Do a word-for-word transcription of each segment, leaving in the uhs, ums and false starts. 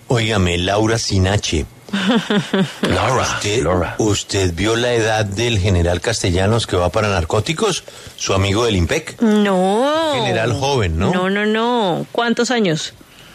Óigame, Laura Sinache. Laura, ¿Usted, Laura. ¿Usted vio la edad del general Castellanos que va para narcóticos? Su amigo del IMPEC. No. General joven, ¿no? No, no, no. ¿Cuántos años?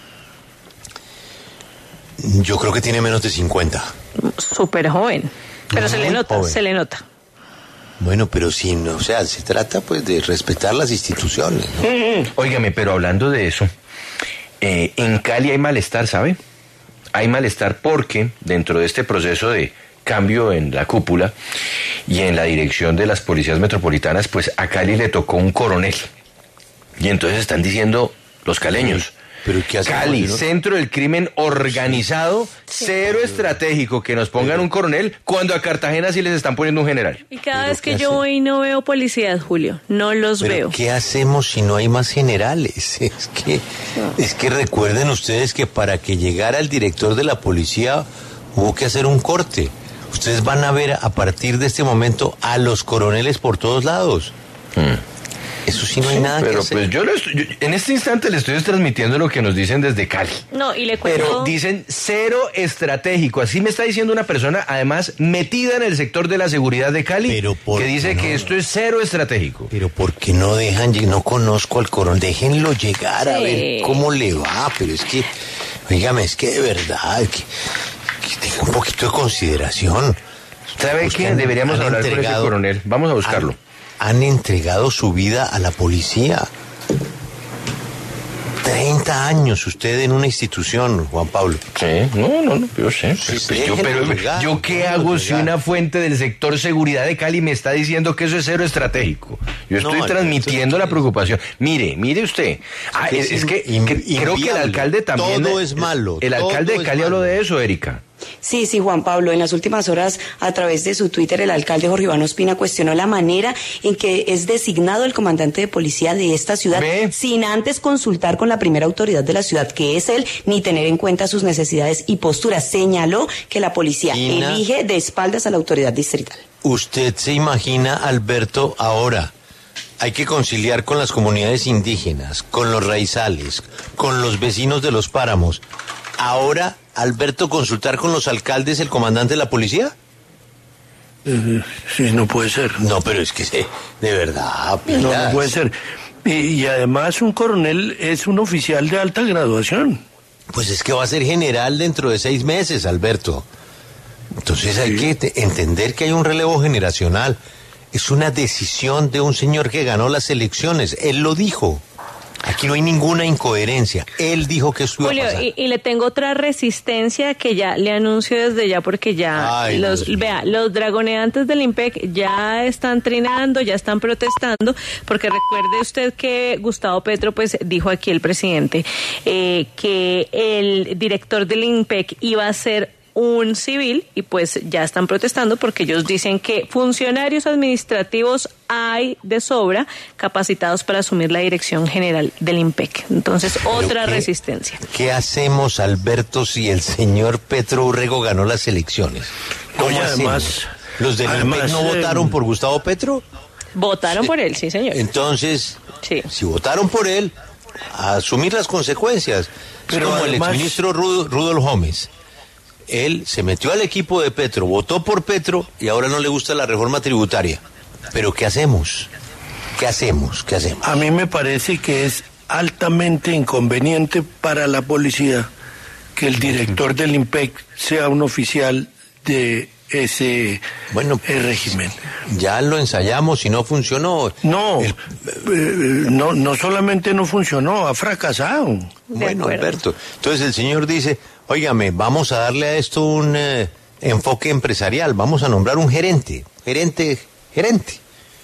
Yo creo que tiene menos de cincuenta. Súper joven. Pero se le Muy nota, joven. se le nota. Bueno, pero sí, no, o sea, se trata pues de respetar las instituciones, ¿no? Óigame, pero hablando de eso, eh, en Cali hay malestar, ¿sabe? Hay malestar porque dentro de este proceso de cambio en la cúpula y en la dirección de las policías metropolitanas, pues a Cali le tocó un coronel. Y entonces están diciendo los caleños, Pero ¿qué hacemos, Cali, no? centro del crimen organizado, Sí. cero estratégico, que nos pongan un coronel cuando a Cartagena sí les están poniendo un general. Y cada ¿Pero vez que qué yo hace? voy no veo policías, Julio. No los Pero veo. ¿qué hacemos si no hay más generales? Es que, es que recuerden ustedes que para que llegara el director de la policía hubo que hacer un corte. Ustedes van a ver a partir de este momento a los coroneles por todos lados. Eso sí no hay nada que Pero hacer. pues yo, lo estoy- yo- en este instante le estoy transmitiendo lo que nos dicen desde Cali. No, y le cuento. Pero dicen cero estratégico. Así me está diciendo una persona, además, metida en el sector de la seguridad de Cali, Pero ¿por que qué dice no? que esto es cero estratégico. Pero ¿por qué no dejan, lleg- no conozco al coronel, déjenlo llegar a Sí. ver cómo le va? Pero es que, oígame, es que de verdad, que, que tenga un poquito de consideración. ¿Sabe Pues qué? han- Deberíamos han hablar con ese entregado- coronel. Vamos a buscarlo. Han, han entregado su vida a la policía. treinta años usted en una institución, Juan Pablo. Sí, no, no, no, yo sé. Sí, Pues, yo, déjenlo pero llegar, yo qué déjenlo hago si llegar. una fuente del sector seguridad de Cali me está diciendo que eso es cero estratégico? Yo estoy No, transmitiendo entonces, la pregupreocupación. Mire, mire usted. Ah, que es, es es que in- cre- creo que el inviable. alcalde también. Todo es malo, El todo alcalde de es Cali habló malo. de eso, Erika. Sí, sí, Juan Pablo. En las últimas horas, a través de su Twitter, el alcalde Jorge Iván Ospina cuestionó la manera en que es designado el comandante de policía de esta ciudad, ¿Ve? sin antes consultar con la primera autoridad de la ciudad, que es él, ni tener en cuenta sus necesidades y posturas. Señaló que la policía Ina. elige de espaldas a la autoridad distrital. Usted se imagina, Alberto, ahora. Hay que conciliar con las comunidades indígenas, con los raizales, con los vecinos de los páramos. Ahora, Alberto, consultar con los alcaldes, el comandante de la policía. Eh, sí, no puede ser. No, pero es que se- de verdad, No, no pilas. puede ser. Y, y además un coronel es un oficial de alta graduación. Pues es que va a ser general dentro de seis meses, Alberto. Entonces hay que te- entender que hay un relevo generacional. Es una decisión de un señor que ganó las elecciones. Él lo dijo. Aquí no hay ninguna incoherencia. Él dijo que esto iba a Julio, pasar. y, y le tengo otra resistencia que ya le anuncio desde ya porque ya Ay, los Dios mío. vea, los dragoneantes del IMPEC ya están trinando, ya están protestando, porque recuerde usted que Gustavo Petro pues dijo aquí el presidente eh, que el director del IMPEC iba a ser un civil y pues ya están protestando porque ellos dicen que funcionarios administrativos hay de sobra capacitados para asumir la dirección general del IMPEC. Entonces, ¿Pero otra qué- resistencia. ¿Qué hacemos, Alberto, si el señor Petro Urrego ganó las elecciones? ¿Cómo Oye, hacemos? además- ¿Los del además, IMPEC no eh, votaron por Gustavo Petro? Votaron por él, sí, señor. Entonces, Sí. si votaron por él, a asumir las consecuencias. Pero es como además- el exministro Rud- Rudolf Gómez. Él se metió al equipo de Petro, votó por Petro y ahora no le gusta la reforma tributaria. Pero ¿qué hacemos? ¿Qué hacemos? ¿Qué hacemos? A mí me parece que es altamente inconveniente para la policía que el director del IMPEC sea un oficial de ese Bueno, eh, régimen. Ya lo ensayamos y no funcionó. No, El- eh, no, no solamente no funcionó, ha fracasado. De Bueno, acuerdo. Alberto. Entonces el señor dice, óigame, vamos a darle a esto un eh, enfoque empresarial, vamos a nombrar un gerente, gerente, gerente.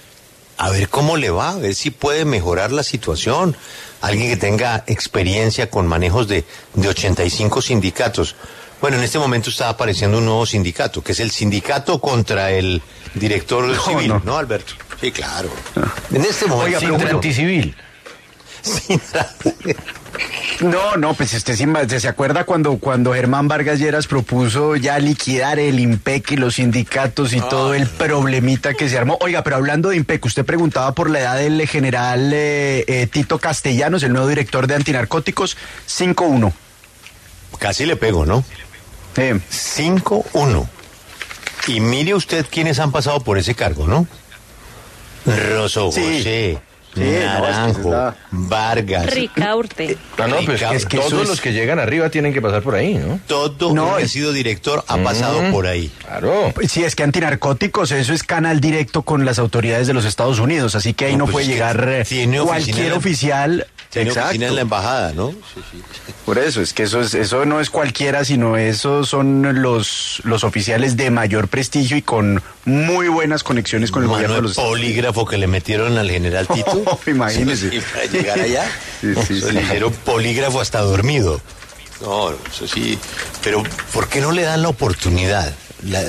A ver cómo le va, a ver si puede mejorar la situación. Alguien que tenga experiencia con manejos de, de ochenta y cinco sindicatos. Bueno, en este momento está apareciendo un nuevo sindicato, que es el sindicato contra el director civil, no. no. Alberto? Sí, claro. En este momento... Oiga, pero Julio, anticivil. sin- No, no, pues usted sí ma- se acuerda cuando, cuando Germán Vargas Lleras propuso ya liquidar el IMPEC y los sindicatos y todo el problemita que se armó. Oiga, pero hablando de IMPEC, usted preguntaba por la edad del general eh, eh, Tito Castellanos, el nuevo director de antinarcóticos, cinco uno. casi le pego, ¿no? Sí. cinco uno. Y mire usted quiénes han pasado por ese cargo, ¿no? Rosso Sí. José, Sí, no, Naranjo, es que es la- Vargas. Ricaurte. Ah, no, pues Ricardo, es que eso todos es- los que llegan arriba tienen que pasar por ahí, ¿no? Todo No, el que ha es- sido director ha pasado Mm. por ahí. Claro. Sí, es que antinarcóticos, eso es canal directo con las autoridades de los Estados Unidos, así que ahí No, no, pues puede es que llegar eh, tiene oficina cualquier en la- oficial. Tiene Exacto. oficina en la embajada, ¿no? Sí, sí. Por eso, es que eso es, eso no es cualquiera, sino esos son los, los oficiales de mayor prestigio y con muy buenas conexiones con el Mano gobierno de de los Estados polígrafo que le metieron al general Tito. Imagínese. Sí, para llegar allá. Sí, sí, Eso sí. le dijeron polígrafo hasta dormido. No, eso sí. Pero ¿por qué no le dan la oportunidad? La-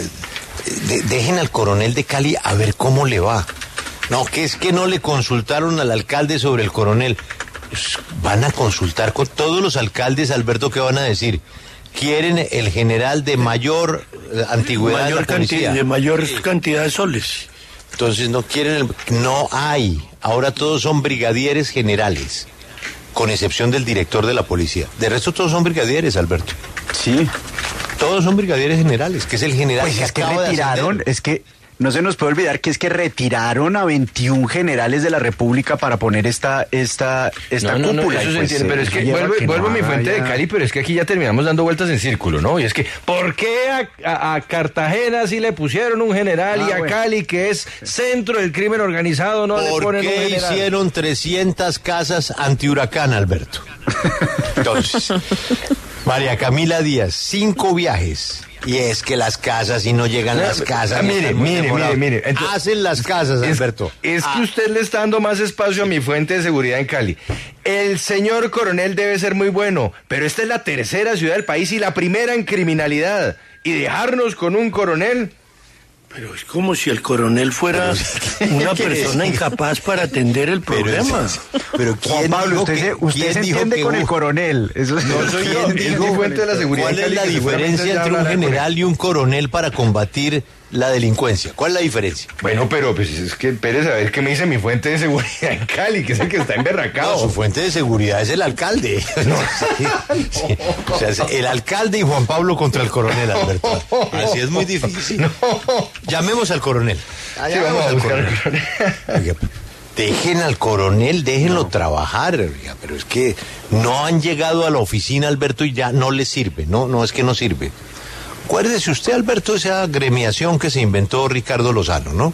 de- dejen al coronel de Cali a ver cómo le va. No, que es que no le consultaron al alcalde sobre el coronel. Pues van a consultar con todos los alcaldes, Alberto, ¿qué van a decir? Quieren el general de mayor eh, antigüedad Mayor en la policía. cantidad, de mayor cantidad de soles. Entonces no quieren, el- no hay. Ahora todos son brigadieres generales, con excepción del director de la policía. De resto todos son brigadieres, Alberto. Sí. Todos son brigadieres generales, que es el general Pues que es que acaba de retiraron, ascender. es que no se nos puede olvidar que es que retiraron a veintiún generales de la República para poner esta esta esta No, no, no, cúpula. eso y se pues, entiende, eh, pero es que lleva vuelvo, que vuelvo no a mi fuente de haya- Cali, pero es que aquí ya terminamos dando vueltas en círculo, ¿no? Y es que, ¿por qué a, a- a Cartagena sí le pusieron un general Ah, y a bueno. Cali, que es centro del crimen organizado, no le ¿Por ponen un qué general? hicieron trescientas casas antihuracán, Alberto? Entonces, María Camila Díaz, cinco viajes. Y es que las casas, y no llegan las casas. Ah, mire, están muy mire, demorados. mire, mire. Entonces- Hacen las casas, Es, Alberto. es que Ah, usted le está dando más espacio a mi fuente de seguridad en Cali. El señor coronel debe ser muy bueno, pero esta es la tercera ciudad del país y la primera en criminalidad. Y dejarnos con un coronel... Pero es como si el coronel fuera una ¿qué quiere persona decir? incapaz para atender el pero, problema. pero Juan ¿quién Pablo, dijo usted, que- se, usted quién se dijo entiende que con el hubo- coronel. Eso es- No soy yo, ¿Quién es dijo- mi fuente de la seguridad ¿Cuál en es Cali, la que seguramente diferencia ya entre un hablará con él. general y un coronel para combatir la delincuencia? ¿Cuál es la diferencia? Bueno, pero pues es que Pérez, a ver qué me dice mi fuente de seguridad en Cali, que es el que está No, emberracado. su fuente de seguridad es el alcalde. Sí, sí. O sea, es el alcalde y Juan Pablo contra el coronel, Alberto. Así es muy difícil. Llamemos al coronel. Ah, Sí, llamemos vamos a al buscar coronel. al Oiga, dejen al coronel, déjenlo trabajar. Oiga, pero es que no han llegado a la oficina, Alberto, y ya no les sirve. No, no es que no sirve. Acuérdese usted, Alberto, esa gremiación que se inventó Ricardo Lozano, ¿no?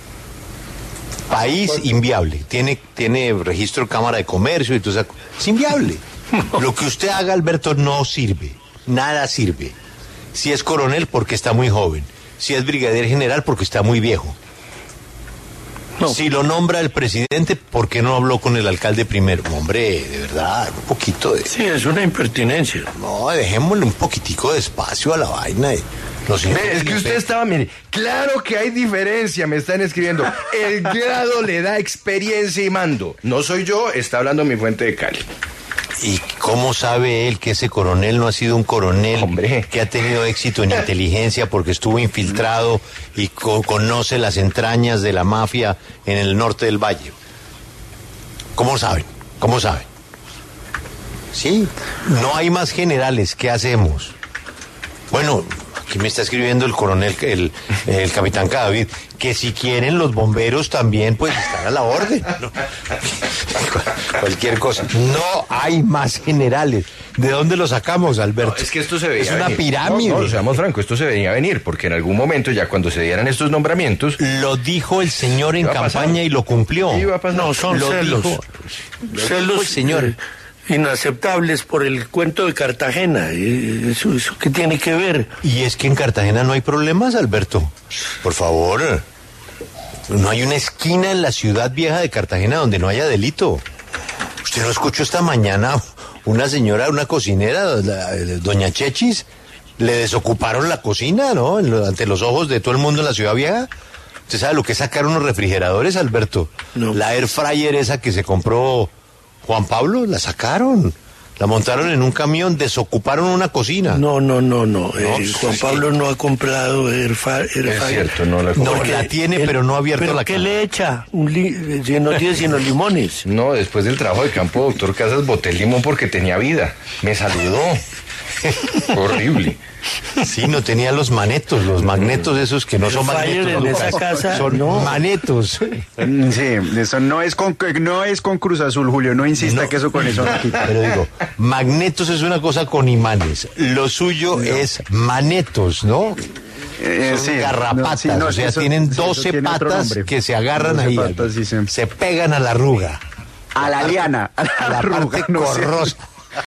País inviable. Tiene, tiene registro de Cámara de Comercio y todo eso. Es inviable. Lo que usted haga, Alberto, no sirve. Nada sirve. Si es coronel, porque está muy joven. Si es brigadier general, porque está muy viejo. No. Si lo nombra el presidente, ¿por qué no habló con el alcalde primero? Hombre, de verdad, un poquito de... Sí, es una impertinencia. No, dejémosle un poquitico de espacio a la vaina. Y los Ve, señores es que del usted I P. estaba, mire, claro que hay diferencia, me están escribiendo. El grado le da experiencia y mando. No soy yo, está hablando mi fuente de Cali. ¿Y cómo sabe él que ese coronel no ha sido un coronel Hombre. que ha tenido éxito en inteligencia porque estuvo infiltrado y co- conoce las entrañas de la mafia en el norte del valle? ¿Cómo saben? ¿Cómo saben? Sí, no hay más generales. ¿Qué hacemos? Bueno, aquí me está escribiendo el coronel, el, el capitán Cadavid, que si quieren los bomberos también, pues están a la orden. ¿No? Cualquier cosa. No hay más generales. ¿De dónde lo sacamos, Alberto? Es que esto se veía Es una venir. pirámide. No, no, seamos francos, esto se veía venir, porque en algún momento, ya cuando se dieran estos nombramientos, Lo dijo el señor en Iba a pasar. campaña y lo cumplió. iba a pasar. No, son Lo celos. dijo- celos, el señor. eh, inaceptables por el cuento de Cartagena. Eh, ¿Eso, eso qué tiene que ver? Y es que en Cartagena no hay problemas, Alberto. Por favor. No hay una esquina en la ciudad vieja de Cartagena donde no haya delito. Usted no escuchó esta mañana una señora, una cocinera, la- doña Chechis, le desocuparon la cocina, ¿no? En lo- ante los ojos de todo el mundo en la ciudad vieja. ¿Usted sabe lo que es sacar unos refrigeradores, Alberto? No. La air fryer esa que se compró Juan Pablo, la sacaron. La montaron en un camión, desocuparon una cocina. No, no, no, no. Eh, pues, Juan sí. Pablo no ha comprado Airfa- es Airfryer. cierto, no la No, compré. la tiene, pero no ha abierto ¿Pero la qué caja. le echa? Un li- eh, no tiene sino limones. No, después del trabajo de campo, doctor Casas, boté el limón porque tenía vida. Me saludó. Horrible. Sí, no tenía los manetos, los magnetos esos que no El son Fire magnetos, en Lucas, esa casa, son no. manetos. Sí, eso no es con no es con Cruz Azul, Julio, no insista No. que eso con eso no quita. Pero digo, magnetos es una cosa con imanes, lo suyo es manetos, ¿no? Eh, Son sí, garrapatas, no, sí, no, o sea, eso- tienen sí, eso doce tiene otro patas nombre. que se agarran doce ahí, patas, sí, sí. se pegan a la arruga, A la liana, a la, a la arruga, parte no sé. corrosa.